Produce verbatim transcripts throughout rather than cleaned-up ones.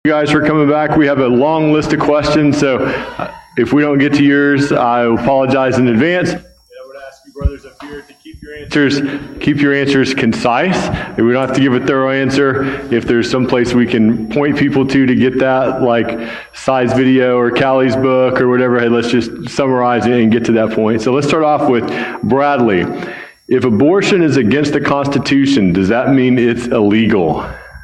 You guys for coming back. We have a long list of questions, so uh, if we don't get to yours, I apologize in advance. And I would ask you brothers up here to keep your answers, keep your answers concise. We don't have to give a thorough answer. If there's some place we can point people to to get that, like Size Video or Callie's book or whatever, hey, let's just summarize it and get to that point. So let's start off with Bradley. If abortion is against the Constitution, does that mean it's illegal?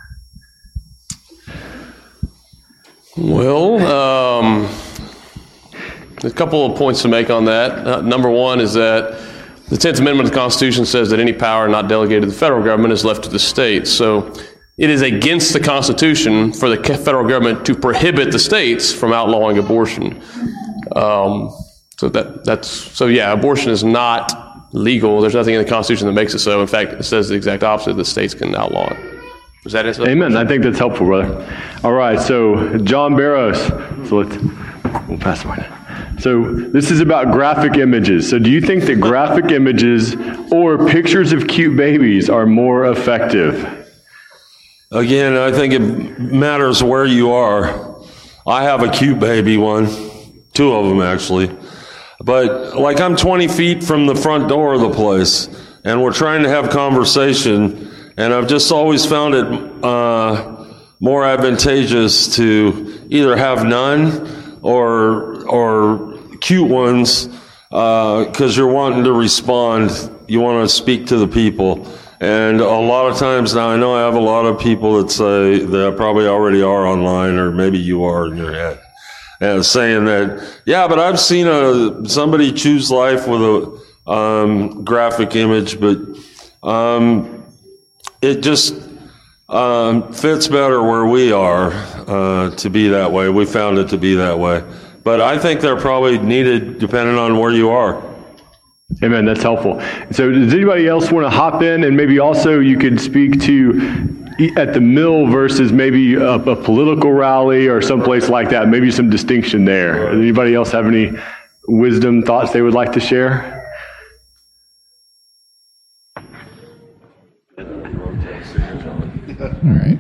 Well, um, a couple of points to make on that. Uh, number one is that the tenth Amendment of the Constitution says that any power not delegated to the federal government is left to the states. So it is against the Constitution for the federal government to prohibit the states from outlawing abortion. Um, so that that's so yeah, abortion is not legal. There's nothing in the Constitution that makes it so. In fact, it says the exact opposite. The states can outlaw it. Was that it? Amen. I think that's helpful, brother. All right. So John Barrows. So let's we'll pass mine. So this is about graphic images. So do you think that graphic images or pictures of cute babies are more effective? Again, I think it matters where you are. I have a cute baby one, two of them actually. But like I'm twenty feet from the front door of the place, and we're trying to have conversation. And I've just always found it uh, more advantageous to either have none or or cute ones because uh, you're wanting to respond. You want to speak to the people. And a lot of times now, I know I have a lot of people that say that probably already are online, or maybe you are in your head, and saying that, yeah, but I've seen a somebody choose life with a um, graphic image, but um, it just um, fits better where we are uh, to be that way. We found it to be that way. But I think they're probably needed depending on where you are. Amen. That's helpful. So does anybody else want to hop in? And maybe also you could speak to at the mill versus maybe a, a political rally or someplace like that. Maybe some distinction there. Does anybody else have any wisdom, thoughts they would like to share? All right.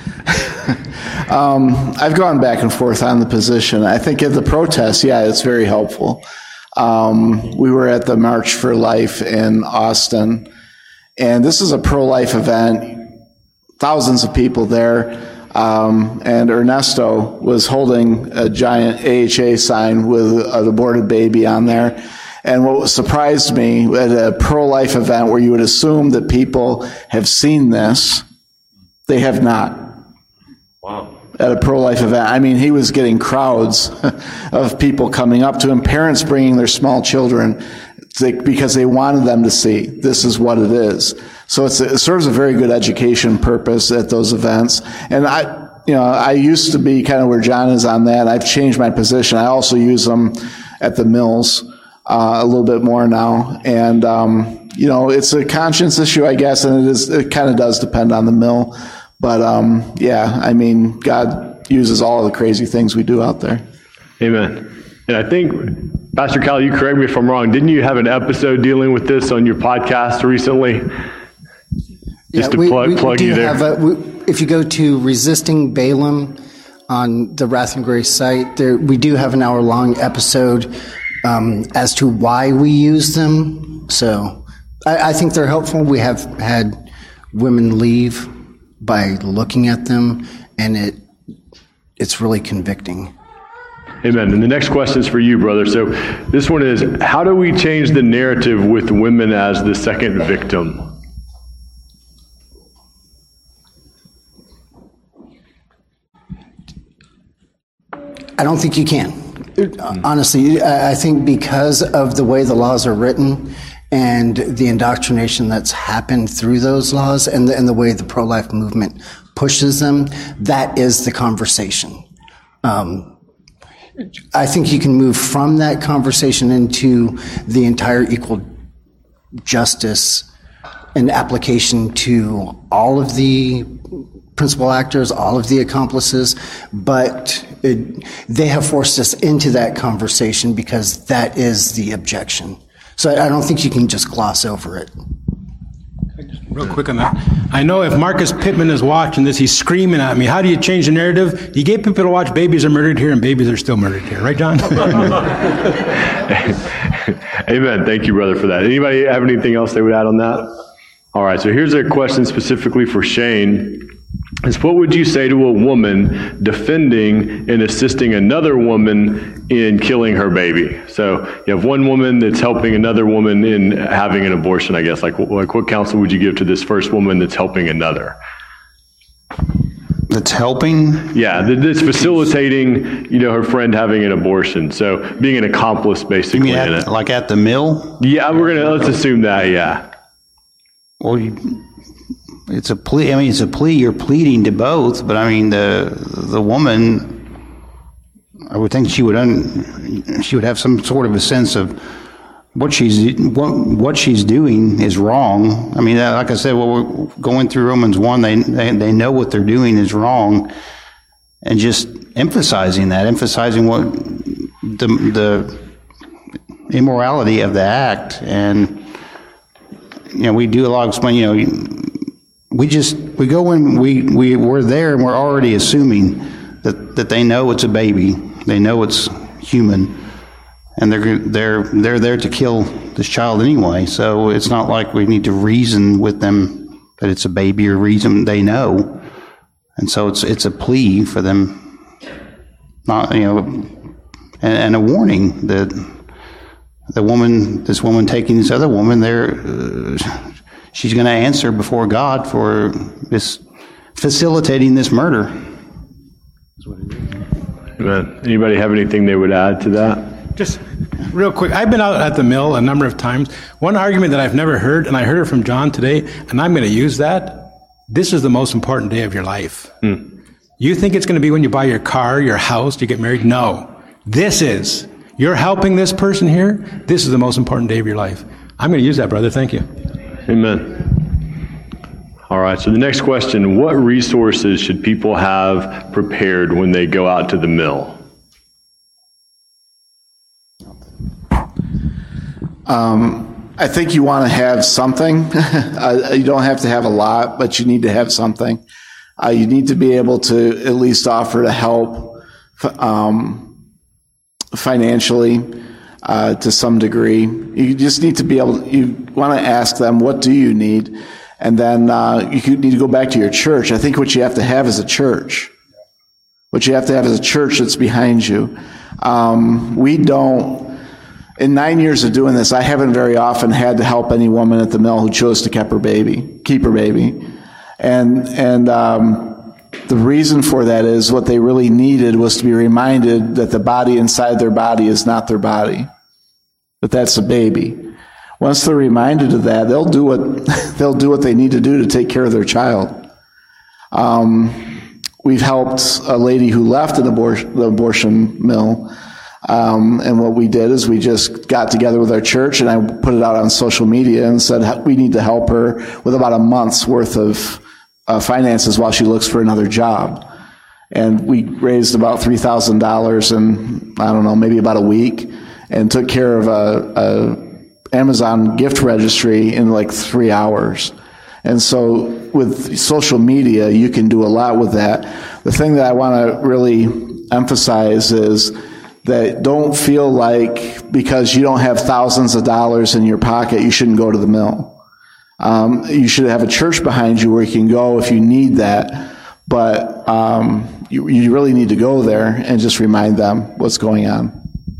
um, I've gone back and forth on the position. I think at the protest, yeah, it's very helpful. Um, we were at the March for Life in Austin, and this is a pro-life event. Thousands of people there, um, and Ernesto was holding a giant A H A sign with an aborted baby on there. And what surprised me at a pro-life event where you would assume that people have seen this, they have not. Wow. At a pro-life event. I mean, he was getting crowds of people coming up to him, parents bringing their small children to, because they wanted them to see this is what it is. So it's a, it serves a very good education purpose at those events. And I, you know, I used to be kind of where John is on that. I've changed my position. I also use them at the mills uh, a little bit more now. And, um, you know, it's a conscience issue, I guess, and it is, it kind of does depend on the mill. But, um, yeah, I mean, God uses all of the crazy things we do out there. Amen. And I think, Pastor Cal, you correct me if I'm wrong, didn't you have an episode dealing with this on your podcast recently? Just yeah, to we, plug, we plug do you there. Have a, we, if you go to Resisting Balaam on the Wrath and Grace site, there, we do have an hour-long episode um, as to why we use them. So I, I think they're helpful. We have had women leave by looking at them, and it it's really convicting. Amen. And the next question is for you, brother. So this one is, how do we change the narrative with women as the second victim? I don't think you can. Honestly, I think because of the way the laws are written and the indoctrination that's happened through those laws and the, and the way the pro-life movement pushes them, that is the conversation. Um, I think you can move from that conversation into the entire equal justice and application to all of the principal actors, all of the accomplices, but it, they have forced us into that conversation because that is the objection. So I don't think you can just gloss over it. Real quick on that. I know if Marcus Pittman is watching this, he's screaming at me. How do you change the narrative? You get people to watch babies are murdered here and babies are still murdered here. Right, John? Amen. Thank you, brother, for that. Anybody have anything else they would add on that? All right. So here's a question specifically for Shane. Is what would you say to a woman defending and assisting another woman in killing her baby? So you have one woman that's helping another woman in having an abortion, I guess. Like, like what counsel would you give to this first woman that's helping another? That's helping? Yeah, that's facilitating, you know, her friend having an abortion. So being an accomplice, basically, you mean in at, it. Like at the mill? Yeah, we're gonna let's assume that. Yeah. Well, you, it's a plea. I mean, it's a plea. You're pleading to both, but I mean, the the woman, I would think she would un, she would have some sort of a sense of what she's what what she's doing is wrong. I mean, like I said, well, we're going through Romans one. They they they know what they're doing is wrong, and just emphasizing that, emphasizing what the the immorality of the act, and you know, we do a lot of explaining. You know, we just we go in, we we we're there, and we're already assuming that that they know it's a baby, they know it's human. And they're they're they're there to kill this child anyway, so it's not like we need to reason with them that it's a baby or reason they know, and so it's it's a plea for them, not you know, and, and a warning that the woman, this woman taking this other woman there, uh, she's going to answer before God for this facilitating this murder. That's what it is. Amen. Anybody have anything they would add to that? Just real quick, I've been out at the mill a number of times. One argument that I've never heard, and I heard it from John today, and I'm going to use that, this is the most important day of your life. Mm. You think it's going to be when you buy your car, your house, you get married? No. This is. You're helping this person here. This is the most important day of your life. I'm going to use that, brother. Thank you. Amen. All right, so the next question, what resources should people have prepared when they go out to the mill? Um, I think you want to have something. uh, you don't have to have a lot, but you need to have something. Uh, you need to be able to at least offer to help um, financially uh, to some degree. You just need to be able to, you want to ask them, what do you need? And then uh, you need to go back to your church. I think what you have to have is a church. What you have to have is a church that's behind you. Um, we don't... In nine years of doing this, I haven't very often had to help any woman at the mill who chose to keep her baby, keep her baby. And, and, um, the reason for that is what they really needed was to be reminded that the body inside their body is not their body. That that's a baby. Once they're reminded of that, they'll do what, they'll do what they need to do to take care of their child. Um, we've helped a lady who left an abortion, the abortion mill. Um, and what we did is we just got together with our church, and I put it out on social media and said we need to help her with about a month's worth of uh, finances while she looks for another job. And we raised about three thousand dollars in, I don't know, maybe about a week, and took care of a, a Amazon gift registry in like three hours. And so with social media, you can do a lot with that. The thing that I want to really emphasize is that don't feel like because you don't have thousands of dollars in your pocket, you shouldn't go to the mill. Um, you should have a church behind you where you can go if you need that. But um, you, you really need to go there and just remind them what's going on.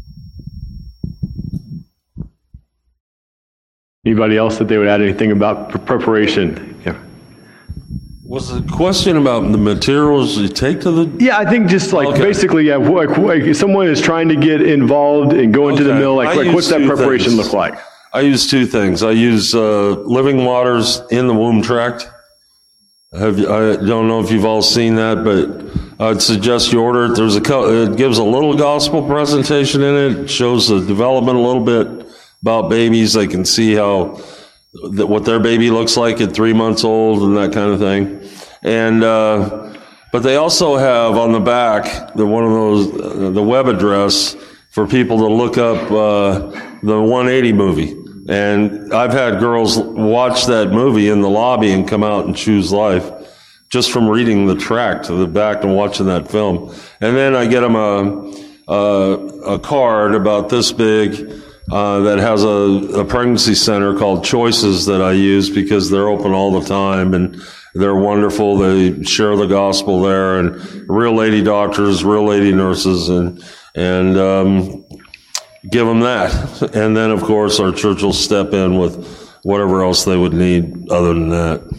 Anybody else that they would add anything about preparation? Yeah. Was the question about the materials you take to the... Yeah, I think just like okay. basically, yeah, like, like someone is trying to get involved and go into okay. the mill, like, like what's that preparation things. look like? I use two things. I use uh, Living Waters in the Womb Tract. Have you, I don't know if you've all seen that, but I'd suggest you order it. There's a, it gives a little gospel presentation in it. It shows the development a little bit about babies. They can see how... That what their baby looks like at three months old and that kind of thing. And, uh, but they also have on the back, the one of those, uh, the web address for people to look up, uh, the one eighty movie And I've had girls watch that movie in the lobby and come out and choose life just from reading the tract to the back and watching that film. And then I get them a, a, a card about this big uh, that has a, a pregnancy center called Choices that I use because they're open all the time and they're wonderful. They share the gospel there, and real lady doctors, real lady nurses, and and um, give them that. And then, of course, our church will step in with whatever else they would need other than that.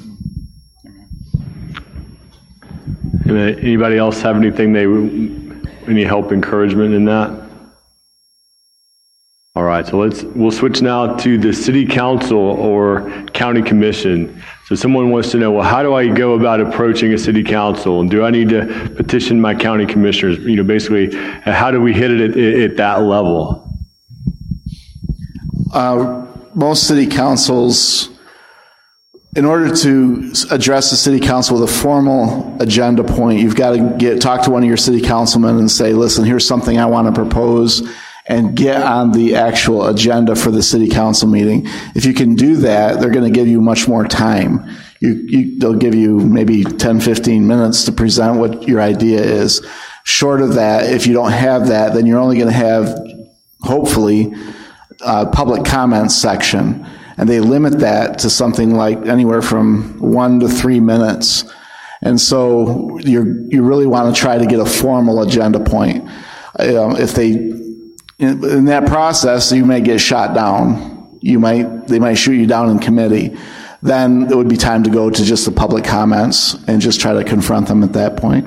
Anybody else have anything they any help, encouragement in that? All right, so let's we'll switch now to the city council or county commission. So someone wants to know, well, how do I go about approaching a city council? And do I need to petition my county commissioners? You know, basically, how do we hit it at, at that level? Uh, most city councils, in order to address the city council with a formal agenda point, you've got to get talk to one of your city councilmen and say, listen, here's something I want to propose, and get on the actual agenda for the city council meeting. If you can do that, they're going to give you much more time. You, you, they'll give you maybe ten, fifteen minutes to present what your idea is. Short of that, if you don't have that, then you're only going to have, hopefully, a public comments section. And they limit that to something like anywhere from one to three minutes. And so you you really want to try to get a formal agenda point. Um, if they In, in that process, you may get shot down. You might, they might shoot you down in committee. Then it would be time to go to just the public comments and just try to confront them at that point.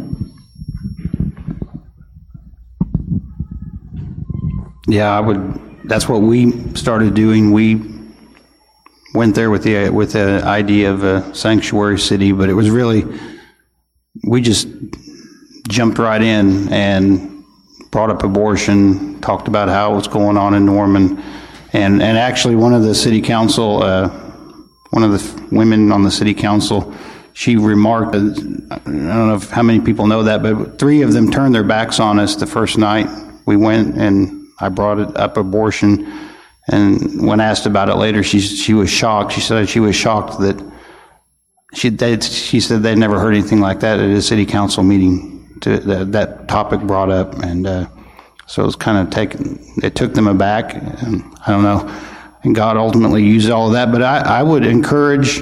Yeah, I would. That's what we started doing. We went there with the with the idea of a sanctuary city, but it was really we just jumped right in and brought up abortion, talked about how it was going on in Norman, and, and actually one of the city council, uh, one of the women on the city council, she remarked, I don't know if, how many people know that, but three of them turned their backs on us the first night we went, and I brought it up abortion, and when asked about it later, she she was shocked. She said she was shocked that she they, she said they'd never heard anything like that at a city council meeting. To the, that topic brought up, and uh, so it was kind of taken. It took them aback, and I don't know. And God ultimately used all of that. But I, I would encourage,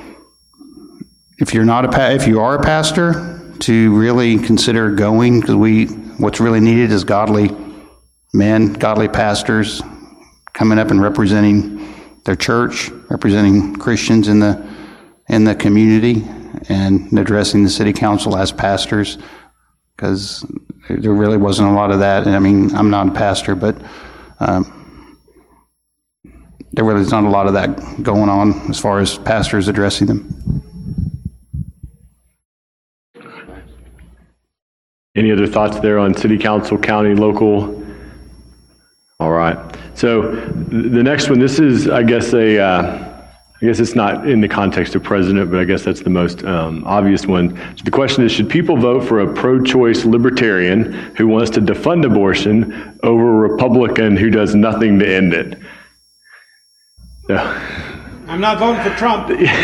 if you're not a pa- if you are a pastor, to really consider going, because we what's really needed is godly men, godly pastors coming up and representing their church, representing Christians in the in the community, and addressing the city council as pastors. Because there really wasn't a lot of that. And I mean, I'm not a pastor, but um, there really is not a lot of that going on as far as pastors addressing them. Any other thoughts there on city council, county, local? All right. So the next one, this is, I guess, a, uh, I guess it's not in the context of president, but I guess that's the most um, obvious one. So the question is, should people vote for a pro-choice libertarian who wants to defund abortion over a Republican who does nothing to end it? So, I'm not voting for Trump.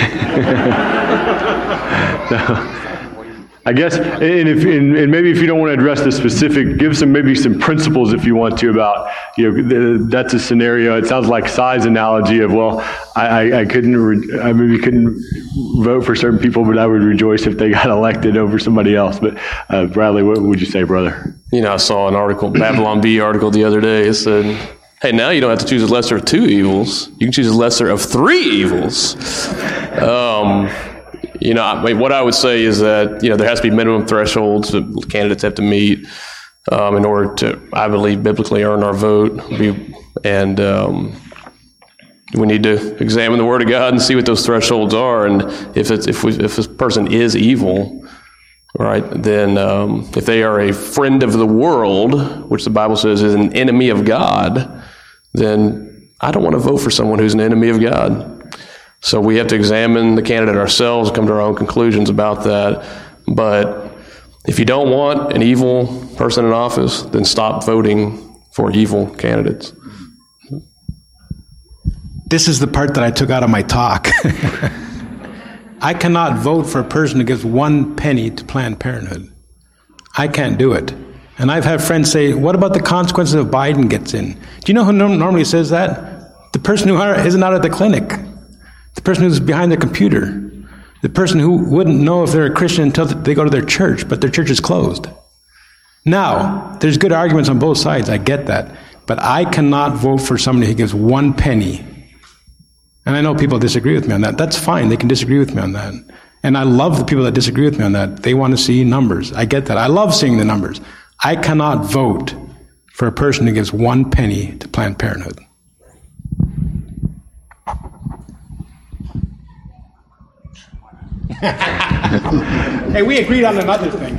so, I guess, and, if, and, and maybe if you don't want to address the specific, give some maybe some principles if you want to about, you know, the, that's a scenario. It sounds like size analogy of, well, I, I, I couldn't, re, I maybe couldn't vote for certain people, but I would rejoice if they got elected over somebody else. But uh, Bradley, what would you say, brother? You know, I saw an article, Babylon Bee article the other day. It said, hey, now you don't have to choose a lesser of two evils. You can choose a lesser of three evils. Um, You know, I mean, what I would say is that, you know, there has to be minimum thresholds that candidates have to meet um, in order to, I believe, biblically earn our vote. We, and um, we need to examine the Word of God and see what those thresholds are. And if it's, if we, if this person is evil, right, then um, if they are a friend of the world, which the Bible says is an enemy of God, then I don't want to vote for someone who's an enemy of God. So we have to examine the candidate ourselves, come to our own conclusions about that. But if you don't want an evil person in office, then stop voting for evil candidates. This is the part that I took out of my talk. I cannot vote for a person who gives one penny to Planned Parenthood. I can't do it. And I've had friends say, what about the consequences if Biden gets in? Do you know who normally says that? The person who isn't out at the clinic. The person who's behind the computer. The person who wouldn't know if they're a Christian until they go to their church, but their church is closed. Now, there's good arguments on both sides. I get that. But I cannot vote for somebody who gives one penny. And I know people disagree with me on that. That's fine. They can disagree with me on that. And I love the people that disagree with me on that. They want to see numbers. I get that. I love seeing the numbers. I cannot vote for a person who gives one penny to Planned Parenthood. Hey, we agreed on another thing.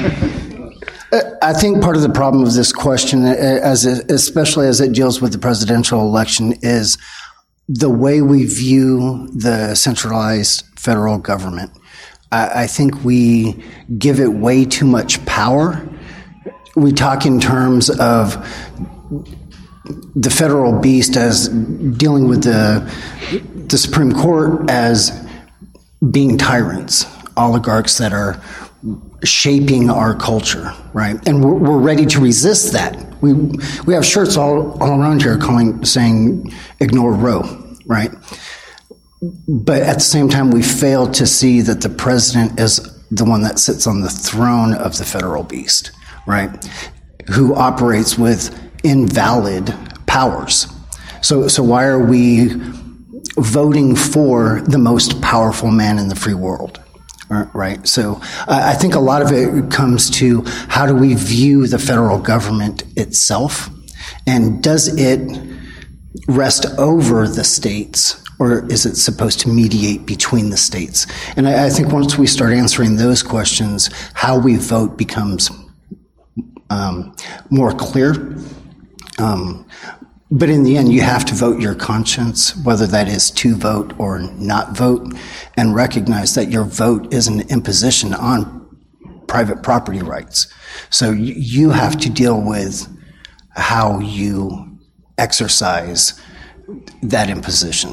I think part of the problem of this question, as it, especially as it deals with the presidential election, is the way we view the centralized federal government. I, I think we give it way too much power. We talk in terms of the federal beast as dealing with the, the Supreme Court as being tyrants, oligarchs that are shaping our culture, right? And we're, we're ready to resist that. We we have shirts all, all around here calling saying ignore Roe, right? But at the same time, we fail to see that the president is the one that sits on the throne of the federal beast, right? Who operates with invalid powers. So so why are we voting for the most powerful man in the free world? Right. So uh, I think a lot of it comes to how do we view the federal government itself, and does it rest over the states, or is it supposed to mediate between the states? And I, I think once we start answering those questions, how we vote becomes um, more clear. Um, But in the end, you have to vote your conscience, whether that is to vote or not vote, and recognize that your vote is an imposition on private property rights. So you have to deal with how you exercise that imposition.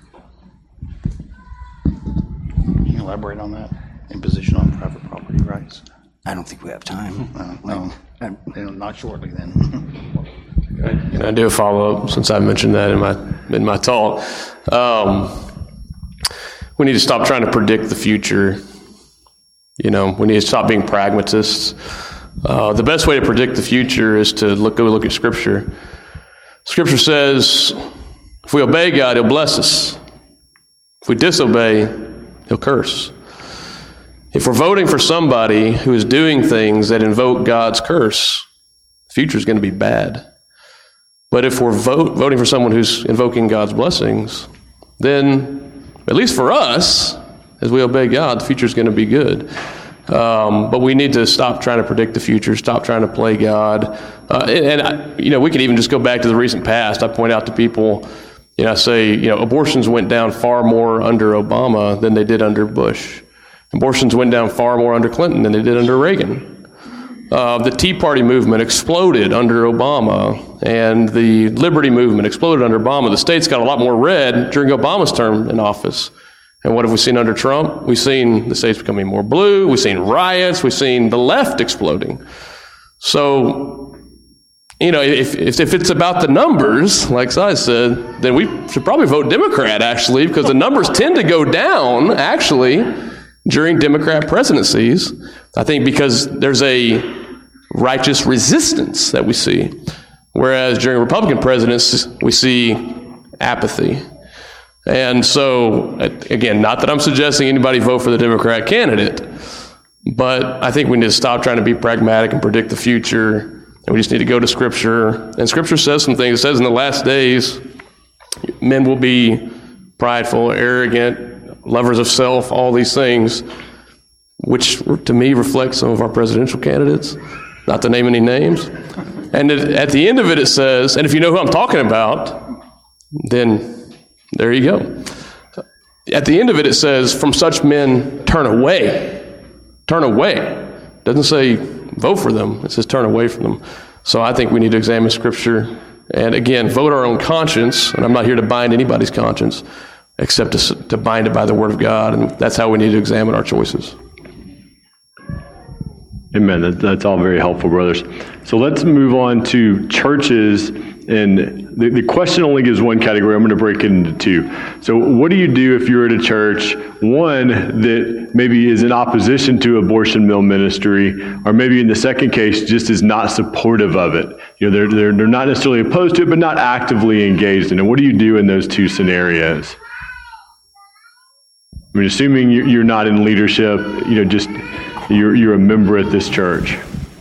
Can you elaborate on that? Imposition on private property rights? I don't think we have time. Uh, no, I'm, not shortly then. Can I do a follow-up since I mentioned that in my in my talk? Um, we need to stop trying to predict the future. You know, we need to stop being pragmatists. Uh, the best way to predict the future is to look go look at Scripture. Scripture says, if we obey God, He'll bless us. If we disobey, He'll curse. If we're voting for somebody who is doing things that invoke God's curse, the future is going to be bad. But if we're vote, voting for someone who's invoking God's blessings, then, at least for us, as we obey God, the future is going to be good. Um, but we need to stop trying to predict the future, stop trying to play God. Uh, and, and I, you know, we can even just go back to the recent past. I point out to people, you know, I say, you know, abortions went down far more under Obama than they did under Bush. Abortions went down far more under Clinton than they did under Reagan. Uh, the Tea Party movement exploded under Obama, and the Liberty movement exploded under Obama. The states got a lot more red during Obama's term in office. And what have we seen under Trump? We've seen the states becoming more blue. We've seen riots. We've seen the left exploding. So, you know, if, if, if it's about the numbers, like Si said, then we should probably vote Democrat, actually, because the numbers tend to go down, actually, during Democrat presidencies. I think because there's a righteous resistance that we see, whereas during Republican presidents, we see apathy. And so, again, not that I'm suggesting anybody vote for the Democrat candidate, but I think we need to stop trying to be pragmatic and predict the future, and we just need to go to Scripture. And Scripture says some things. It says in the last days, men will be prideful, arrogant, lovers of self, all these things, which to me reflect some of our presidential candidates, not to name any names. And at the end of it, it says, and if you know who I'm talking about, then there you go. At the end of it, it says, from such men, turn away. Turn away. It doesn't say vote for them. It says turn away from them. So I think we need to examine Scripture And again, vote our own conscience, and I'm not here to bind anybody's conscience, except to, to bind it by the Word of God, and that's how we need to examine our choices. Amen. That, that's all very helpful, brothers. So let's move on to churches. And the, the question only gives one category. I'm going to break it into two. So what do you do if you're at a church, one, that maybe is in opposition to abortion mill ministry, or maybe in the second case, just is not supportive of it? You know, they're, they're, they're not necessarily opposed to it, but not actively engaged in it. What do you do in those two scenarios? I mean, assuming you're not in leadership, you know, just you're, you're a member at this church.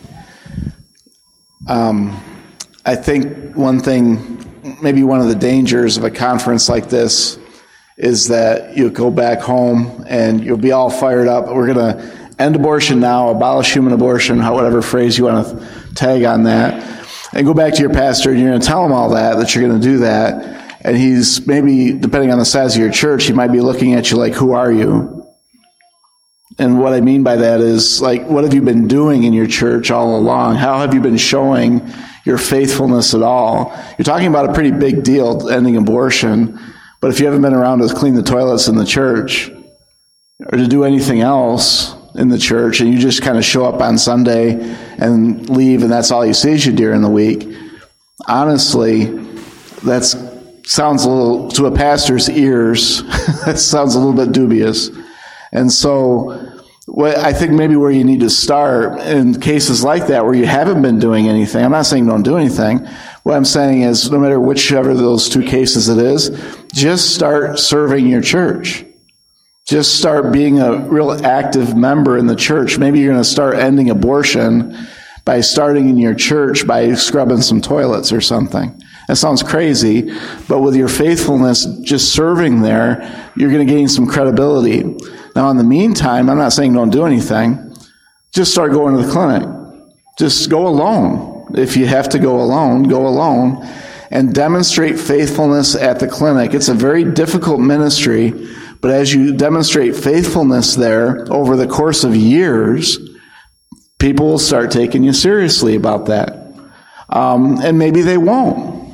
Um, I think one thing, maybe one of the dangers of a conference like this is that you go back home and you'll be all fired up. We're going to end abortion now, abolish human abortion, whatever phrase you want to tag on that, and go back to your pastor and you're going to tell him all that, that you're going to do that. And he's maybe, depending on the size of your church, he might be looking at you like, who are you? And what I mean by that is, like, what have you been doing in your church all along? How have you been showing your faithfulness at all? You're talking about a pretty big deal, ending abortion, but if you haven't been around to clean the toilets in the church or to do anything else in the church, and you just kind of show up on Sunday and leave, and that's all you see as you during the week, honestly, that sounds a little, to a pastor's ears, that sounds a little bit dubious. And so what I think maybe where you need to start in cases like that where you haven't been doing anything, I'm not saying don't do anything. What I'm saying is no matter whichever of those two cases it is, just start serving your church. Just start being a real active member in the church. Maybe you're going to start ending abortion by starting in your church by scrubbing some toilets or something. That sounds crazy, but with your faithfulness just serving there, you're going to gain some credibility. Now, in the meantime, I'm not saying don't do anything. Just start going to the clinic. Just go alone. If you have to go alone, go alone and demonstrate faithfulness at the clinic. It's a very difficult ministry, but as you demonstrate faithfulness there over the course of years, people will start taking you seriously about that. Um, and maybe they won't.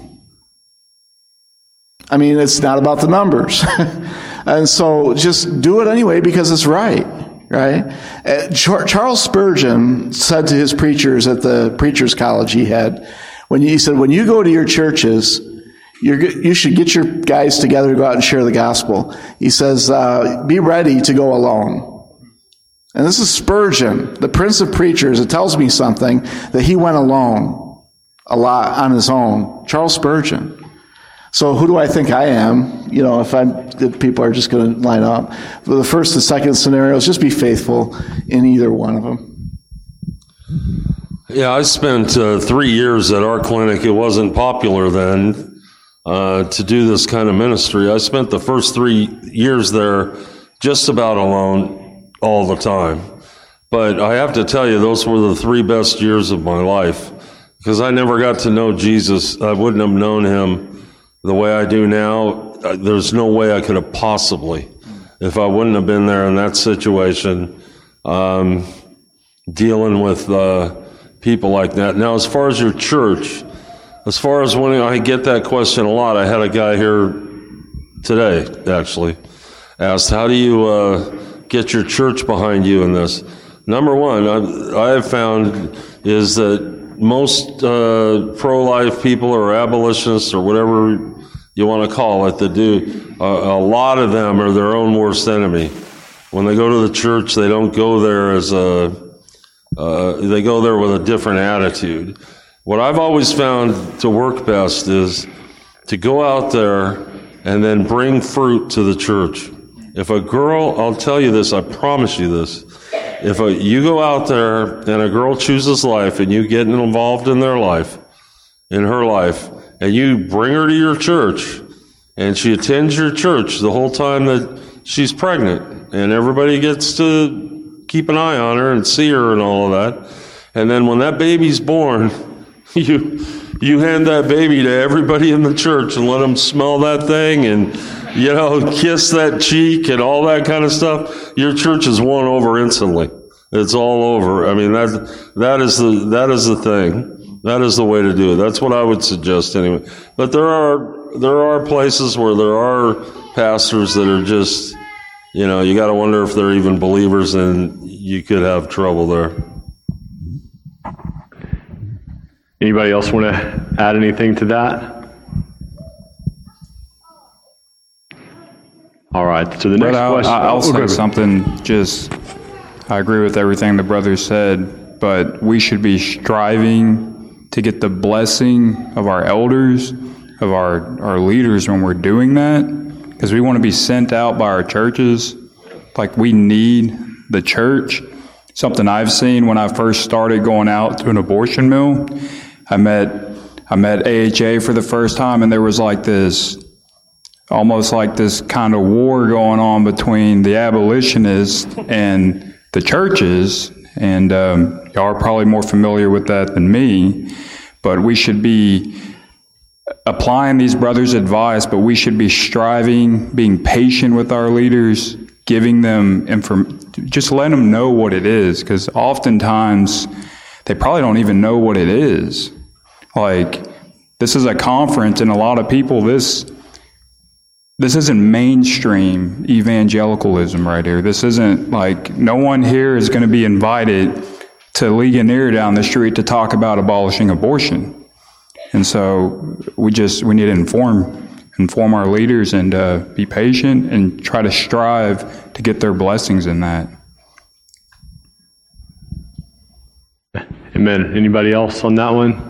I mean, it's not about the numbers. And so just do it anyway because it's right, right? Uh, Charles Spurgeon said to his preachers at the preachers' college he had, when he said, when you go to your churches, you're, you should get your guys together to go out and share the gospel. He says, uh, be ready to go alone. And this is Spurgeon, the prince of preachers. It tells me something that he went alone a lot on his own. Charles Spurgeon. So who do I think I am? You know, if I'm, if people are just going to line up. For the first and second scenarios, just be faithful in either one of them. Yeah, I spent uh, three years at our clinic. It wasn't popular then uh, to do this kind of ministry. I spent the first three years there just about alone all the time. But I have to tell you, those were the three best years of my life because I never got to know Jesus. I wouldn't have known him the way I do now. There's no way I could have possibly, if I wouldn't have been there in that situation, um, dealing with uh, people like that. Now, as far as your church, as far as when I get that question a lot, I had a guy here today, actually, asked, how do you uh, get your church behind you in this? Number one, I, I have found is that most uh, pro-life people or abolitionists or whatever you want to call it that do, uh, a lot of them are their own worst enemy. When they go to the church, they don't go there as a, uh, they go there with a different attitude. What I've always found to work best is to go out there and then bring fruit to the church. If a girl, I'll tell you this, I promise you this, if a, you go out there and a girl chooses life and you get involved in their life, in her life, and you bring her to your church and she attends your church the whole time that she's pregnant and everybody gets to keep an eye on her and see her and all of that. And then when that baby's born, you you hand that baby to everybody in the church and let them smell that thing and, you know, kiss that cheek and all that kind of stuff. Your church is won over instantly. It's all over. I mean, that that is the that is the thing. That is the way to do it. That's what I would suggest anyway. But there are there are places where there are pastors that are just, you know, you got to wonder if they're even believers, and you could have trouble there. Anybody else want to add anything to that? All right, so the next I'll, question. I'll oh, say okay. something. Just, I agree with everything the brother said, but we should be striving to get the blessing of our elders, of our, our leaders when we're doing that, because we want to be sent out by our churches. Like, we need the church. Something I've seen when I first started going out to an abortion mill, I met I met A H A for the first time, and there was like this, almost like this kind of war going on between the abolitionists and the churches. And um, y'all are probably more familiar with that than me, but we should be applying these brothers' advice, but we should be striving, being patient with our leaders, giving them inform, just letting them know what it is, because oftentimes they probably don't even know what it is. Like, this is a conference, and a lot of people, this this isn't mainstream evangelicalism right here. This isn't like, no one here is going to be invited to Ligonier down the street to talk about abolishing abortion. And so we just, we need to inform inform our leaders and uh, be patient and try to strive to get their blessings in that. Amen. Anybody else on that one?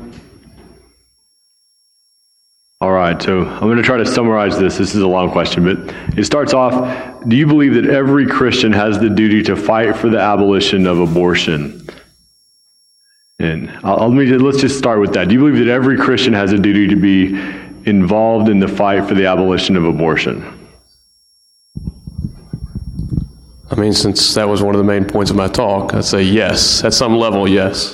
All right, so I'm going to try to summarize this. This is a long question, but it starts off, do you believe that every Christian has the duty to fight for the abolition of abortion? And I'll, let me, let's just start with that. Do you believe that every Christian has a duty to be involved in the fight for the abolition of abortion? I mean, since that was one of the main points of my talk, I'd say yes. At some level, yes.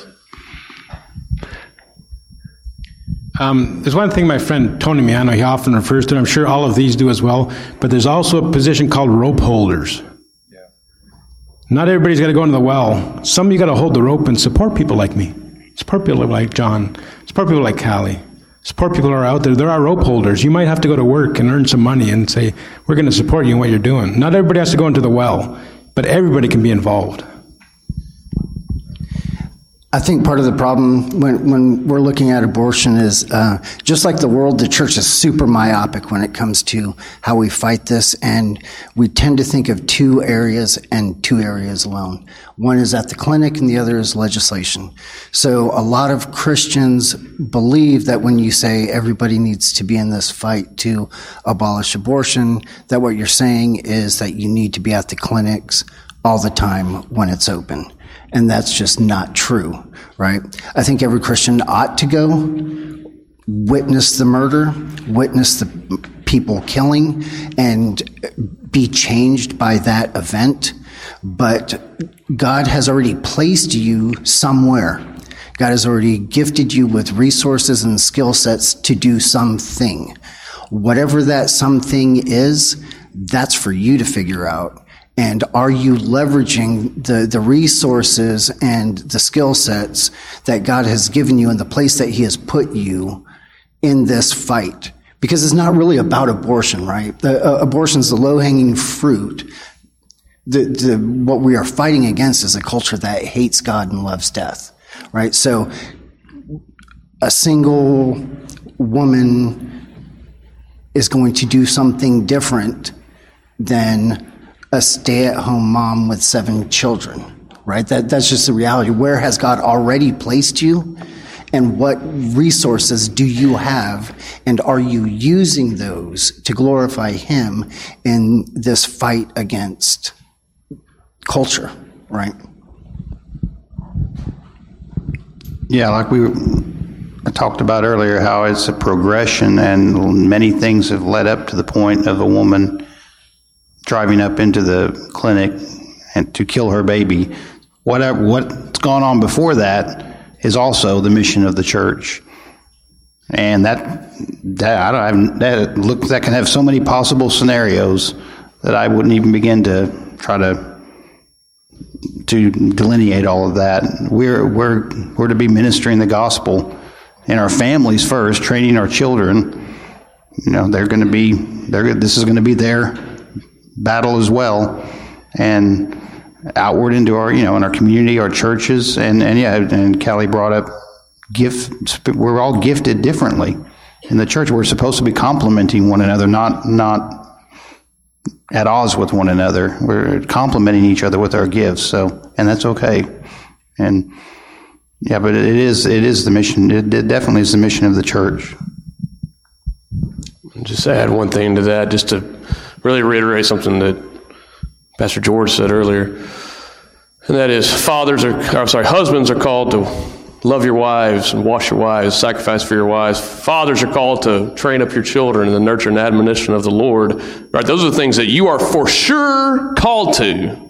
Um, there's one thing my friend Tony Miano, he often refers to, I'm sure all of these do as well, but there's also a position called rope holders. Yeah. Not everybody's got to go into the well. Some of you got to hold the rope and support people like me. Support people like John. Support people like Callie. Support people who are out there. There are rope holders. You might have to go to work and earn some money and say, we're going to support you in what you're doing. Not everybody has to go into the well, but everybody can be involved. I think part of the problem when, when we're looking at abortion is uh, just like the world, the church is super myopic when it comes to how we fight this, and we tend to think of two areas and two areas alone. One is at the clinic and the other is legislation. So a lot of Christians believe that when you say everybody needs to be in this fight to abolish abortion, that what you're saying is that you need to be at the clinics all the time when it's open. And that's just not true, right? I think every Christian ought to go witness the murder, witness the people killing, and be changed by that event. But God has already placed you somewhere. God has already gifted you with resources and skill sets to do something. Whatever that something is, that's for you to figure out. And are you leveraging the, the resources and the skill sets that God has given you in the place that He has put you in this fight? Because it's not really about abortion, right? The, uh, abortion is the low-hanging fruit. The, the, what we are fighting against is a culture that hates God and loves death, right? So a single woman is going to do something different than a stay-at-home mom with seven children, right? That, that's just the reality. Where has God already placed you? And what resources do you have? And are you using those to glorify Him in this fight against culture, right? Yeah, like we I talked about earlier, how it's a progression, and many things have led up to the point of a woman driving up into the clinic and to kill her baby. Whatever, what's gone on before that is also the mission of the church. And that, that, I don't, that, look, that can have so many possible scenarios that I wouldn't even begin to try to, to delineate all of that. We're, we're, we're to be ministering the gospel in our families first, training our children. You know, they're going to be, they're, this is going to be their battle as well. And outward into our, you know, in our community, our churches, and, and yeah, and Callie brought up gift. We're all gifted differently. In the church, we're supposed to be complementing one another, not not at odds with one another. We're complementing each other with our gifts. So, and that's okay. And yeah, but it is it is the mission. It, it definitely is the mission of the church. Just add one thing to that, just to really reiterate something that Pastor George said earlier, and that is, fathers are, I'm sorry, husbands are called to love your wives and wash your wives, sacrifice for your wives. Fathers are called to train up your children in the nurture and admonition of the Lord. Right? Those are the things that you are for sure called to.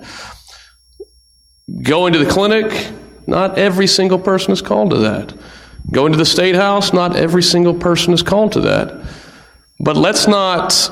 Going to the clinic, not every single person is called to that. Going to the state house, not every single person is called to that. But let's not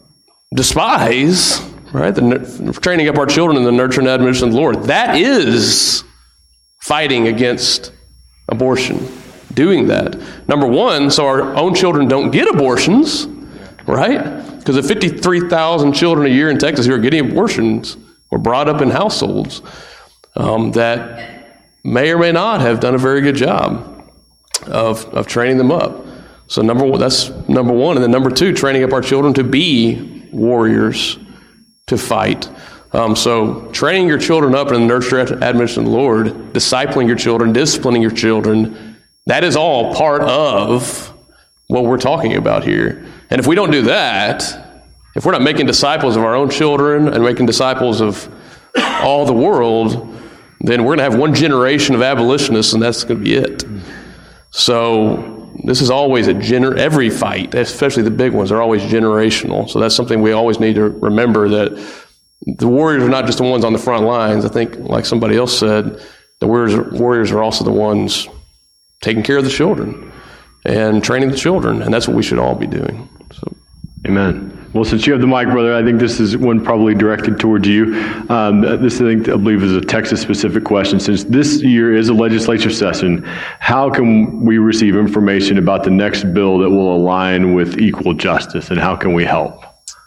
despise, right, the training up our children in the nurture and admonition of the Lord. That is fighting against abortion, doing that. Number one, so our own children don't get abortions, right? Because the fifty-three thousand children a year in Texas who are getting abortions were brought up in households um, that may or may not have done a very good job of, of training them up. So number one, that's number one. And then number two, training up our children to be warriors, to fight. Um, so training your children up in the nurture and admonition of the Lord, discipling your children, disciplining your children, that is all part of what we're talking about here. And if we don't do that, if we're not making disciples of our own children and making disciples of all the world, then we're going to have one generation of abolitionists, and that's going to be it. So this is always a gener- every fight, especially the big ones, are always generational. So that's something we always need to remember, that the warriors are not just the ones on the front lines. I think, like somebody else said, the warriors, warriors are also the ones taking care of the children and training the children, and that's what we should all be doing. So, amen. Well, since you have the mic, brother, I think this is one probably directed towards you. Um, this, I think, I believe, is a Texas-specific question. Since this year is a legislature session, how can we receive information about the next bill that will align with equal justice, and how can we help?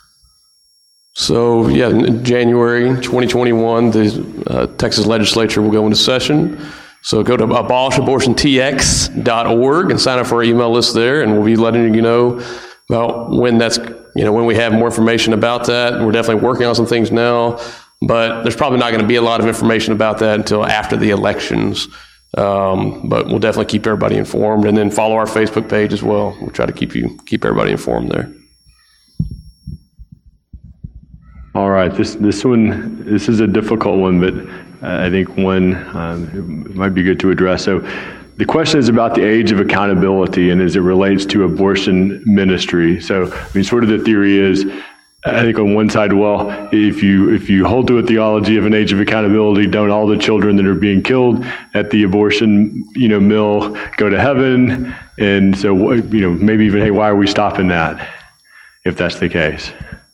So, yeah, in January twenty twenty-one, the uh, Texas legislature will go into session. So go to abolish abortion t x dot org and sign up for our email list there, and we'll be letting you know about when that's, you know, when we have more information about that. We're definitely working on some things now, but there's probably not going to be a lot of information about that until after the elections. Um, but we'll definitely keep everybody informed, and then follow our Facebook page as well. We'll try to keep you keep everybody informed there. All right, this this one, this is a difficult one, but I think one um, it might be good to address. So the question is about the age of accountability, and as it relates to abortion ministry. So, I mean, sort of the theory is, I think on one side, well, if you if you hold to a theology of an age of accountability, don't all the children that are being killed at the abortion, you know, mill go to heaven? And so, you know, maybe even, hey, why are we stopping that if that's the case?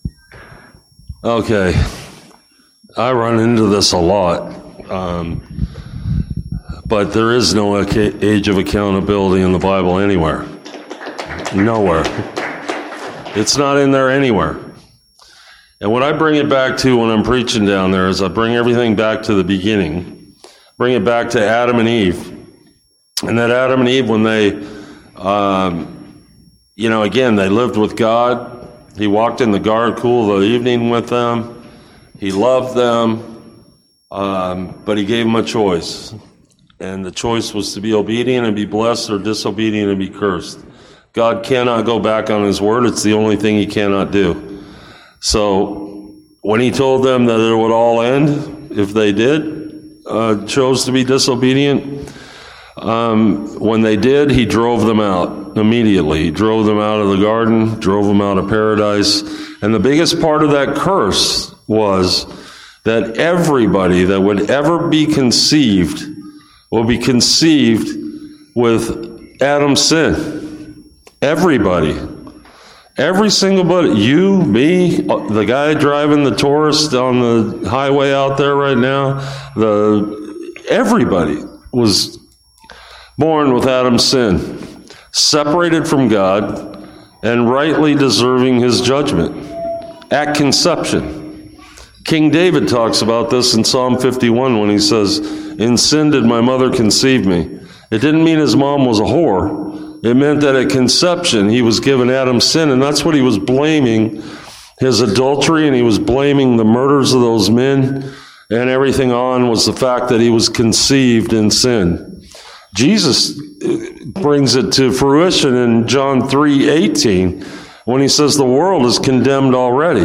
Okay, I run into this a lot, um, but there is no age of accountability in the Bible anywhere. Nowhere. It's not in there anywhere. And what I bring it back to when I'm preaching down there is I bring everything back to the beginning, bring it back to Adam and Eve. And that Adam and Eve, when they, um, you know, again, they lived with God. He walked in the garden cool of the evening with them. He loved them, um, but he gave them a choice. And the choice was to be obedient and be blessed, or disobedient and be cursed. God cannot go back on his word. It's the only thing he cannot do. So when he told them that it would all end if they did, uh, chose to be disobedient, Um, when they did, he drove them out immediately. He drove them out of the garden, drove them out of paradise. And the biggest part of that curse was that everybody that would ever be conceived will be conceived with Adam's sin. Everybody. Every single body. You, me, the guy driving the Taurus on the highway out there right now, the everybody was born with Adam's sin. separated from God, and rightly deserving his judgment at conception. King David talks about this in Psalm fifty-one when he says, "In sin did my mother conceive me." It didn't mean his mom was a whore. It meant that at conception he was given Adam's sin, and that's what he was blaming, his adultery, and he was blaming the murders of those men, and everything on was the fact that he was conceived in sin. Jesus brings it to fruition in John three eighteen when he says the world is condemned already.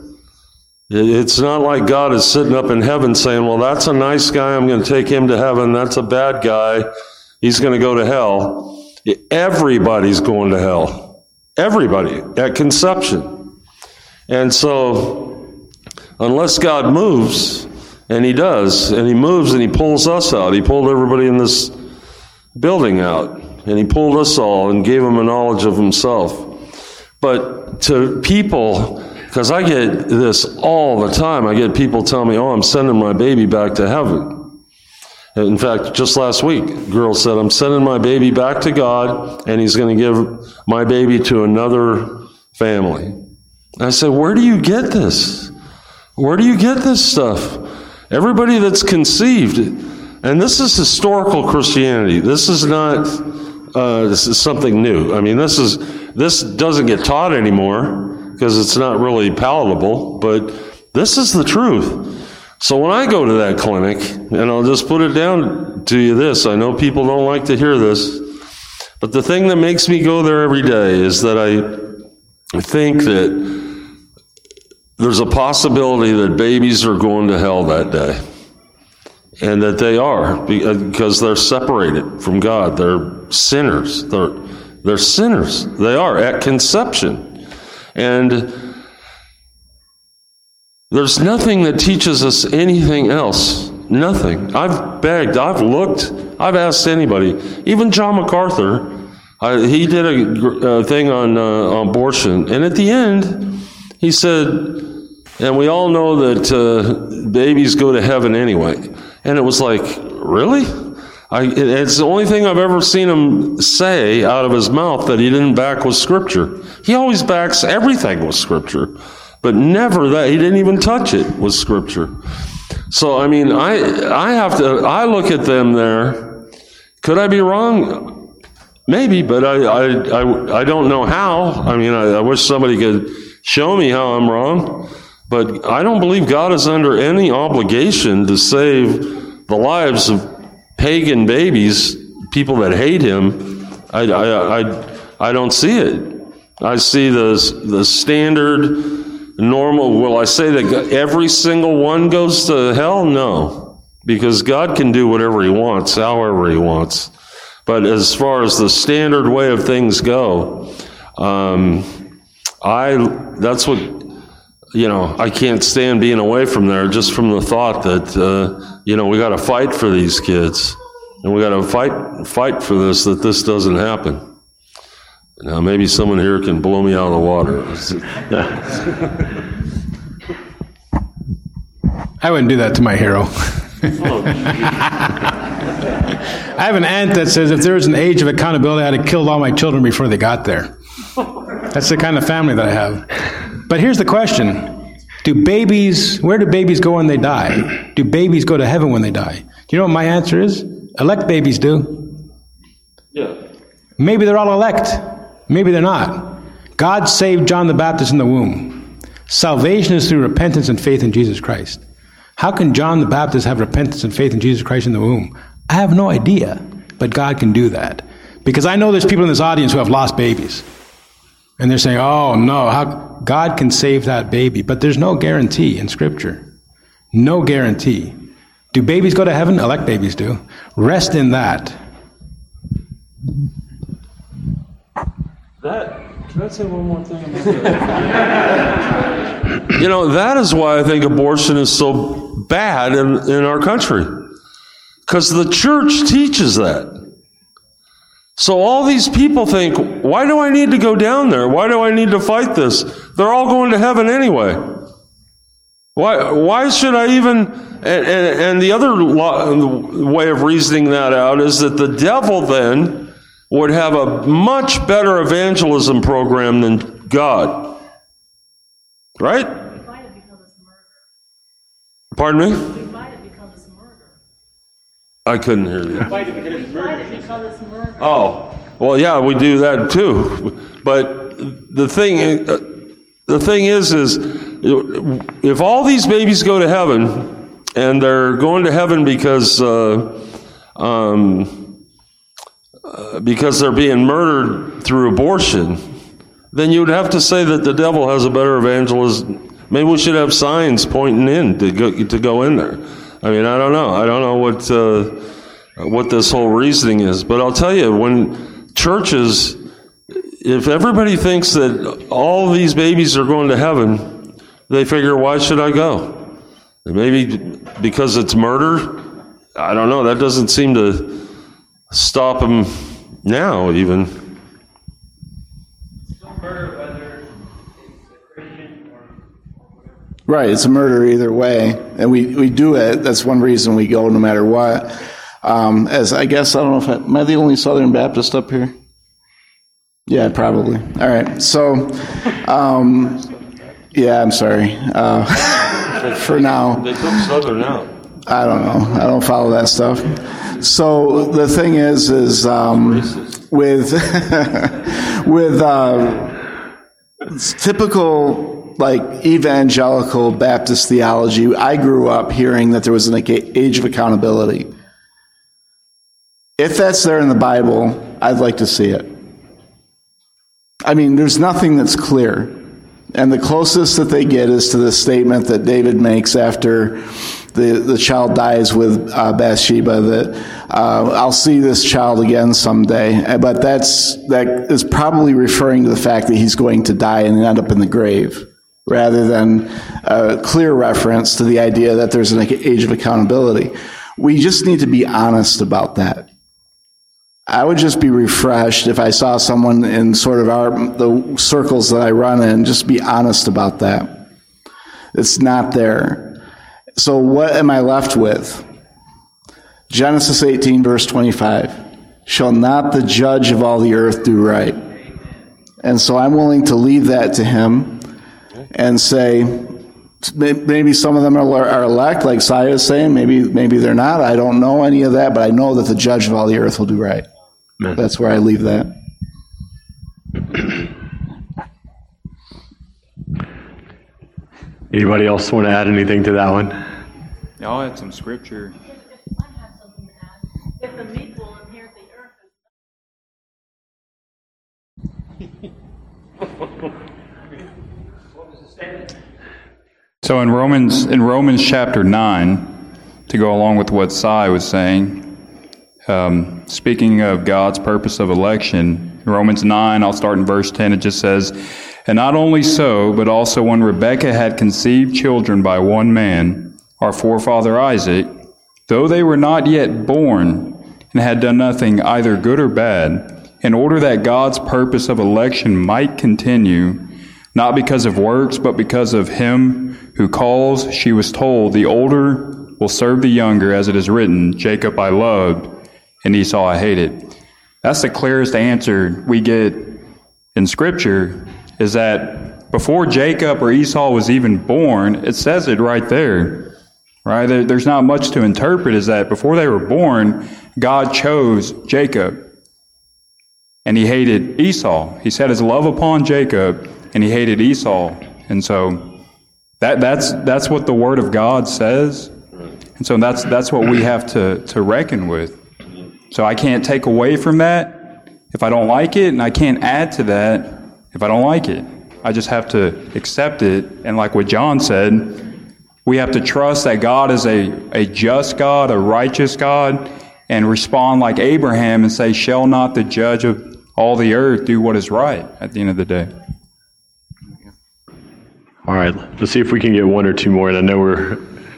It's not like God is sitting up in heaven saying, well, that's a nice guy, I'm going to take him to heaven. That's a bad guy, he's going to go to hell. Everybody's going to hell. Everybody at conception. And so, unless God moves, and he does, and he moves and he pulls us out, he pulled everybody in this building out, and he pulled us all and gave them a knowledge of himself. But to people, because I get this all the time, I get people telling me, oh, I'm sending my baby back to heaven. In fact, just last week, a girl said, I'm sending my baby back to God, and he's going to give my baby to another family. And I said, where do you get this? Where do you get this stuff? Everybody that's conceived, and this is historical Christianity. This is not, uh, this is something new. I mean, this is, this doesn't get taught anymore because it's not really palatable, but this is the truth. So when I go to that clinic, and I'll just put it down to you this, I know people don't like to hear this, but the thing that makes me go there every day is that I think that there's a possibility that babies are going to hell that day. And that they are, because they're separated from God. They're sinners. They're, they're sinners. They are at conception. And there's nothing that teaches us anything else. Nothing. I've begged, I've looked, I've asked anybody. Even John MacArthur, I, he did a, a thing on uh, abortion. And at the end, he said, and we all know that uh, babies go to heaven anyway. And it was like, really? I, it's the only thing I've ever seen him say out of his mouth that he didn't back with Scripture. He always backs everything with Scripture, but never that. He didn't even touch it with Scripture. So, I mean, I I have to, I look at them there. Could I be wrong? Maybe, but I I, I, I don't know how. I mean, I, I wish somebody could show me how I'm wrong. But I don't believe God is under any obligation to save the lives of pagan babies, people that hate him. I, I, I, I don't see it. I see the, the standard, normal. Will I say that every single one goes to hell? No. Because God can do whatever he wants, however he wants. But as far as the standard way of things go, um, I that's what... You know, I can't stand being away from there just from the thought that, uh, you know, we got to fight for these kids. And we got to fight fight for this, that this doesn't happen. Now, maybe someone here can blow me out of the water. I wouldn't do that to my hero. I have an aunt that says if there was an age of accountability, I'd have killed all my children before they got there. That's the kind of family that I have. But here's the question. Do babies, where do babies go when they die? Do babies go to heaven when they die? Do you know what my answer is? Elect babies do. Yeah. Maybe they're all elect. Maybe they're not. God saved John the Baptist in the womb. Salvation is through repentance and faith in Jesus Christ. How can John the Baptist have repentance and faith in Jesus Christ in the womb? I have no idea, but God can do that. Because I know there's people in this audience who have lost babies. And they're saying, oh, no, how God can save that baby. But there's no guarantee in Scripture. No guarantee. Do babies go to heaven? Elect babies do. Rest in that. That, can I say one more thing about that? You know, that is why I think abortion is so bad in, in our country. Because the church teaches that. So all these people think, why do I need to go down there? Why do I need to fight this? They're all going to heaven anyway. Why, why should I even... And, and, and the other lo- way of reasoning that out is that the devil then would have a much better evangelism program than God. Right? Pardon me? I couldn't hear you. Oh, well, yeah, we do that too. But the thing, the thing is, is if all these babies go to heaven, and they're going to heaven because uh, um, uh, because they're being murdered through abortion, then you would have to say that the devil has a better evangelism. Maybe we should have signs pointing in to go to go in there. I mean, I don't know. I don't know what uh, what this whole reasoning is, but I'll tell you, when churches, if everybody thinks that all these babies are going to heaven, they figure, why should I go? Maybe because it's murder? I don't know. That doesn't seem to stop them now, even. Right, it's a murder either way, and we, we do it. That's one reason we go no matter what. Um, as I guess, I don't know if I, am I the only Southern Baptist up here? Yeah, probably. All right, so, um, yeah, I'm sorry. Uh, for now. They took Southern out. I don't know. I don't follow that stuff. So the thing is, is um, with with uh, typical like evangelical Baptist theology, I grew up hearing that there was an age of accountability. If that's there in the Bible, I'd like to see it. I mean, there's nothing that's clear. And the closest that they get is to the statement that David makes after the, the child dies with uh, Bathsheba, that uh, I'll see this child again someday. But that's that is probably referring to the fact that he's going to die and end up in the grave, rather than a clear reference to the idea that there's an age of accountability. We just need to be honest about that. I would just be refreshed if I saw someone in sort of our the circles that I run in, just be honest about that. It's not there. So what am I left with? Genesis eighteen, verse twenty-five. Shall not the judge of all the earth do right? And so I'm willing to leave that to him and say, maybe some of them are, are elect, like Saya is saying. Maybe maybe they're not. I don't know any of that, but I know that the judge of all the earth will do right. Amen. That's where I leave that. Anybody else want to add anything to that one? I'll add some scripture. I have something to add. If the meek will inherit the earth. So in Romans in Romans chapter nine, to go along with what Sai was saying, um, speaking of God's purpose of election, in Romans nine, I'll start in verse ten, it just says, and not only so, but also when Rebekah had conceived children by one man, our forefather Isaac, though they were not yet born and had done nothing either good or bad, in order that God's purpose of election might continue, not because of works, but because of him who calls, she was told, the older will serve the younger, as it is written, Jacob I loved, and Esau I hated. That's the clearest answer we get in Scripture, is that before Jacob or Esau was even born, it says it right there. Right? There's not much to interpret, is that before they were born, God chose Jacob, and he hated Esau. He set his love upon Jacob, and he hated Esau. And so that that's that's what the Word of God says. And so that's that's what we have to, to reckon with. So I can't take away from that if I don't like it, and I can't add to that if I don't like it. I just have to accept it. And like what John said, we have to trust that God is a, a just God, a righteous God, and respond like Abraham and say, shall not the judge of all the earth do what is right at the end of the day? All right, let's see if we can get one or two more. And I know we're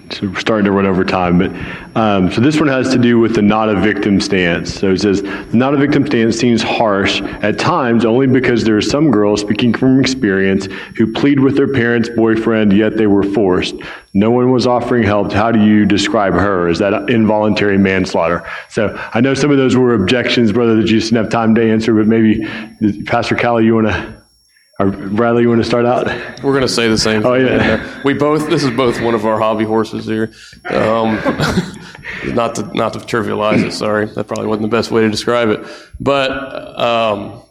So we're starting to run over time, but um, so this one has to do with the not a victim stance. So it says, the not a victim stance seems harsh at times only because there are some girls, speaking from experience, who plead with their parents' boyfriend, yet they were forced. No one was offering help. How do you describe her? Is that involuntary manslaughter? So I know some of those were objections, brother, that you just didn't have time to answer, but maybe Pastor Callie, you want to, or Bradley, you want to start out? We're going to say the same thing. Oh, yeah. We both, this is both one of our hobby horses here. Um, not to not to trivialize it, sorry. That probably wasn't the best way to describe it. But, um,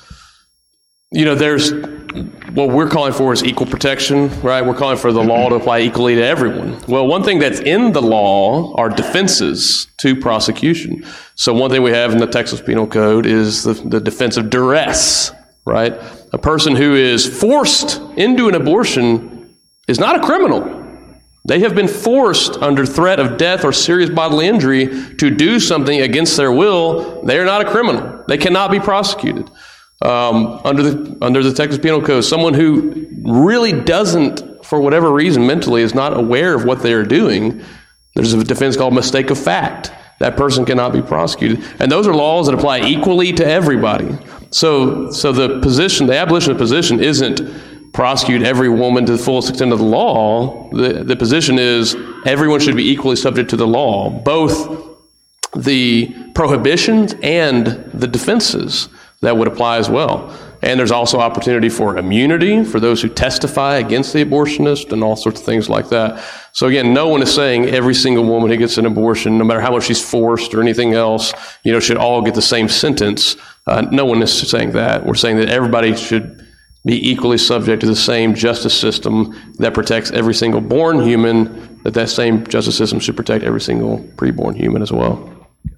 you know, there's, what we're calling for is equal protection, right? We're calling for the law to apply equally to everyone. Well, one thing that's in the law are defenses to prosecution. So one thing we have in the Texas Penal Code is the, the defense of duress, right? A person who is forced into an abortion is not a criminal. They have been forced under threat of death or serious bodily injury to do something against their will. They are not a criminal. They cannot be prosecuted. Um, under the under the Texas Penal Code, someone who really doesn't, for whatever reason, mentally is not aware of what they are doing, there's a defense called mistake of fact. That person cannot be prosecuted. And those are laws that apply equally to everybody. So so the position, the abolitionist position isn't prosecute every woman to the fullest extent of the law. The, the position is everyone should be equally subject to the law, both the prohibitions and the defenses that would apply as well. And there's also opportunity for immunity for those who testify against the abortionist and all sorts of things like that. So again, no one is saying every single woman who gets an abortion, no matter how much she's forced or anything else, you know, should all get the same sentence. Uh, no one is saying that. We're saying that everybody should be equally subject to the same justice system that protects every single born human, that that same justice system should protect every single preborn human as well.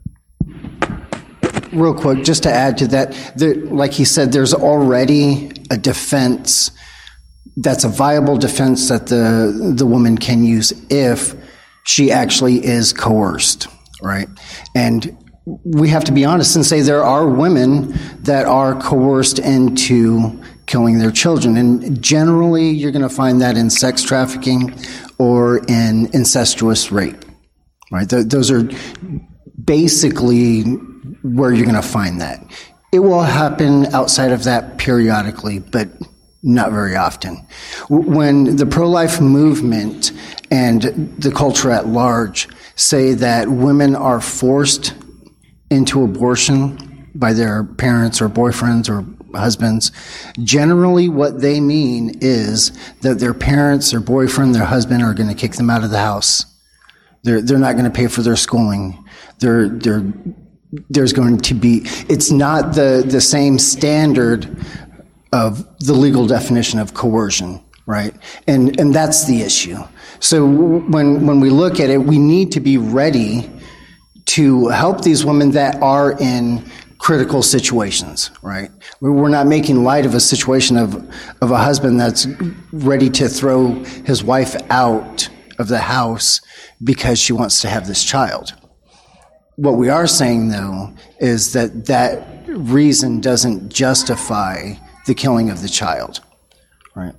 Real quick, just to add to that, there, like he said, there's already a defense that's a viable defense that the the woman can use if she actually is coerced, right? And we have to be honest and say there are women that are coerced into killing their children. And generally, you're going to find that in sex trafficking or in incestuous rape, right? Th- those are basically where you're going to find that. It will happen outside of that periodically, but not very often. When the pro-life movement and the culture at large say that women are forced into abortion by their parents or boyfriends or husbands, generally what they mean is that their parents, their boyfriend, their husband are going to kick them out of the house. They're they're not going to pay for their schooling. They're they're there's going to be, it's not the, the same standard of the legal definition of coercion, right? And and that's the issue. So when when we look at it, we need to be ready to help these women that are in critical situations, right? We're not making light of a situation of, of a husband that's ready to throw his wife out of the house because she wants to have this child. What we are saying, though, is that that reason doesn't justify the killing of the child, right?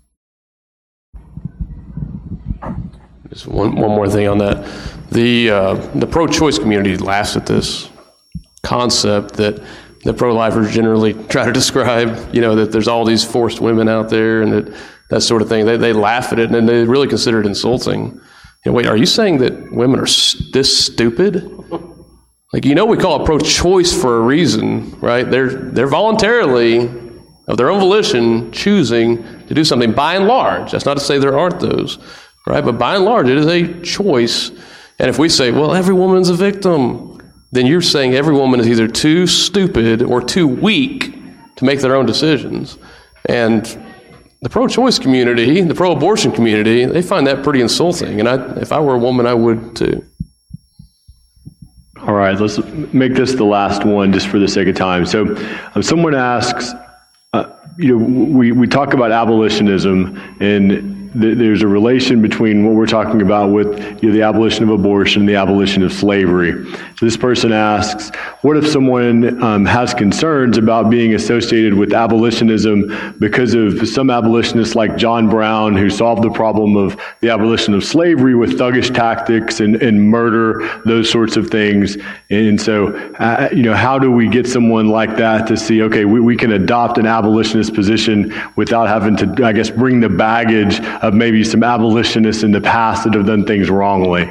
Just one, one more thing on that. The uh, the pro-choice community laughs at this concept that the pro-lifers generally try to describe, you know, that there's all these forced women out there and that, that sort of thing. They they laugh at it and they really consider it insulting. You know, wait, are you saying that women are this stupid? Like, you know, we call it pro-choice for a reason, right? They're they're voluntarily, of their own volition, choosing to do something by and large. That's not to say there aren't those, right? But by and large, it is a choice. And if we say, well, every woman's a victim, then you're saying every woman is either too stupid or too weak to make their own decisions. And the pro-choice community, the pro-abortion community, they find that pretty insulting. And I, if I were a woman, I would too. All right, let's make this the last one just for the sake of time. So um, someone asks, uh, you know, we, we talk about abolitionism, and th- there's a relation between what we're talking about with you know, the abolition of abortion and the abolition of slavery. So this person asks, what if someone um, has concerns about being associated with abolitionism because of some abolitionists like John Brown, who solved the problem of the abolition of slavery with thuggish tactics and, and murder, those sorts of things. And so, uh, you know, how do we get someone like that to see, okay, we, we can adopt an abolitionist position without having to, I guess, bring the baggage of maybe some abolitionists in the past that have done things wrongly?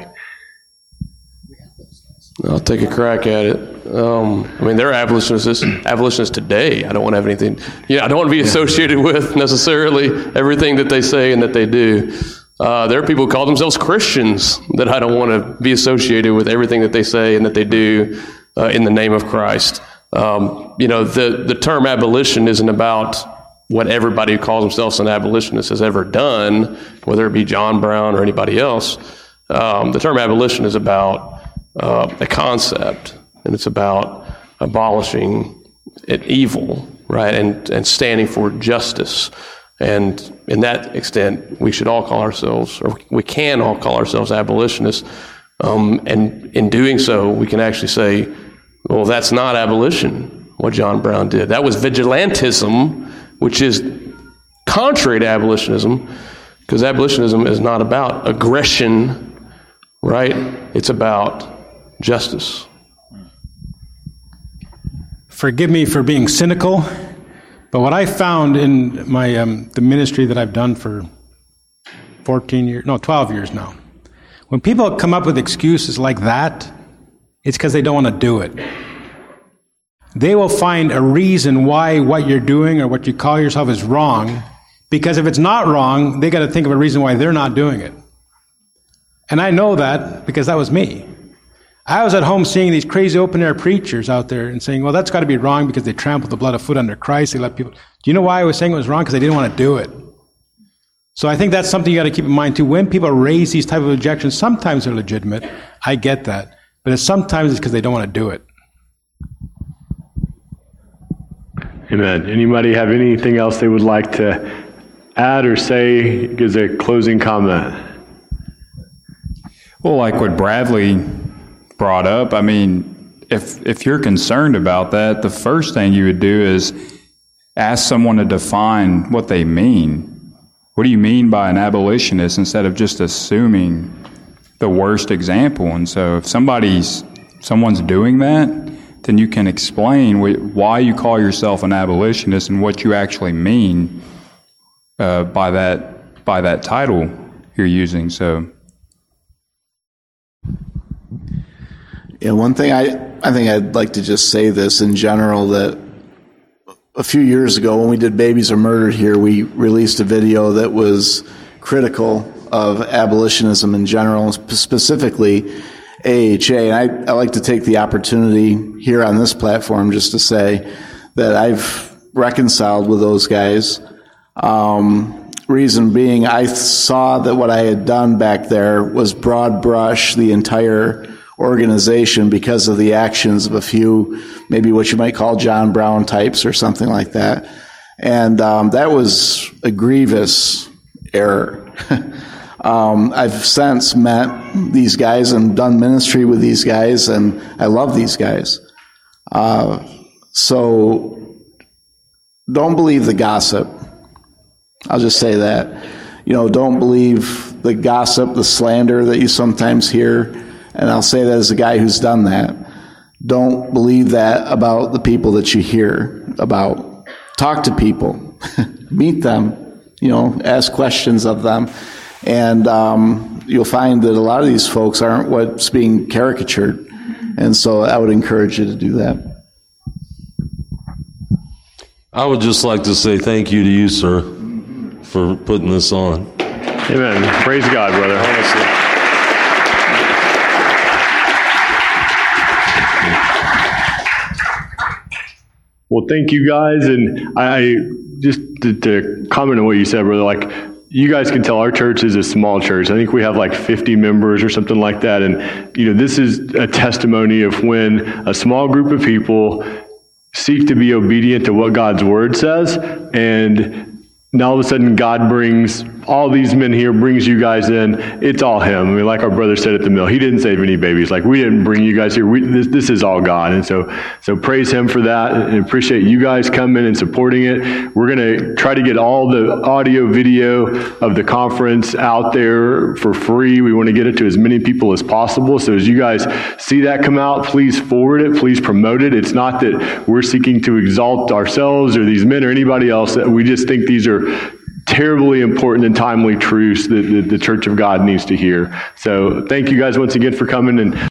I'll take a crack at it. Um, I mean, there are abolitionists, abolitionists today. I don't want to have anything, yeah, I don't want to be associated with necessarily everything that they say and that they do. Uh, there are people who call themselves Christians that I don't want to be associated with everything that they say and that they do uh, in the name of Christ. Um, you know, the, the term abolition isn't about what everybody who calls themselves an abolitionist has ever done, whether it be John Brown or anybody else. Um, the term abolition is about Uh, a concept, and it's about abolishing it evil, right, and and standing for justice. And in that extent, we should all call ourselves, or we can all call ourselves abolitionists. Um, and in doing so, we can actually say, well, that's not abolition, what John Brown did. That was vigilantism, which is contrary to abolitionism, because abolitionism is not about aggression, right? It's about justice. Forgive me for being cynical, but what I found in my um, the ministry that I've done for fourteen years, no, twelve years now, when people come up with excuses like that, it's because they don't want to do it. They will find a reason why what you're doing or what you call yourself is wrong, because if it's not wrong, they got to think of a reason why they're not doing it. And I know that because that was me. I was at home seeing these crazy open-air preachers out there and saying, well, that's got to be wrong because they trampled the blood of foot under Christ. They let people... Do you know why I was saying it was wrong? Because they didn't want to do it. So I think that's something you got to keep in mind, too. When people raise these type of objections, sometimes they're legitimate. I get that. But it's sometimes it's because they don't want to do it. Amen. Anybody have anything else they would like to add or say as a closing comment? Well, like what Bradley brought up, I mean, if if you're concerned about that, the first thing you would do is ask someone to define what they mean. What do you mean by an abolitionist, instead of just assuming the worst example? And so if somebody's someone's doing that, then you can explain why you call yourself an abolitionist and what you actually mean uh, by that by that title you're using. So. Yeah, one thing I, I think I'd like to just say this in general, that a few years ago when we did Babies Are Murdered here, we released a video that was critical of abolitionism in general, specifically A H A. And I, I like to take the opportunity here on this platform just to say that I've reconciled with those guys. Um, reason being, I saw that what I had done back there was broad brush the entire organization because of the actions of a few, maybe what you might call John Brown types or something like that. And um, that was a grievous error. um, I've since met these guys and done ministry with these guys, and I love these guys. Uh, so don't believe the gossip. I'll just say that. You know, don't believe the gossip, the slander that you sometimes hear. And I'll say that as a guy who's done that. Don't believe that about the people that you hear about. Talk to people. Meet them. You know, ask questions of them. And um, you'll find that a lot of these folks aren't what's being caricatured. And so I would encourage you to do that. I would just like to say thank you to you, sir, for putting this on. Amen. Praise God, brother. Honestly. Well, thank you guys. And I just to, to comment on what you said, brother, like you guys can tell our church is a small church. I think we have like fifty members or something like that. And, you know, this is a testimony of when a small group of people seek to be obedient to what God's word says. And now all of a sudden God brings all these men here brings you guys in, it's all him. I mean, like our brother said at the mill, he didn't save any babies. Like, we didn't bring you guys here. We, this, this is all God. And so, so praise him for that, and appreciate you guys coming and supporting it. We're going to try to get all the audio, video of the conference out there for free. We want to get it to as many people as possible. So as you guys see that come out, please forward it. Please promote it. It's not that we're seeking to exalt ourselves or these men or anybody else. We just think these are terribly important and timely truths that the, the Church of God needs to hear. So thank you guys once again for coming. And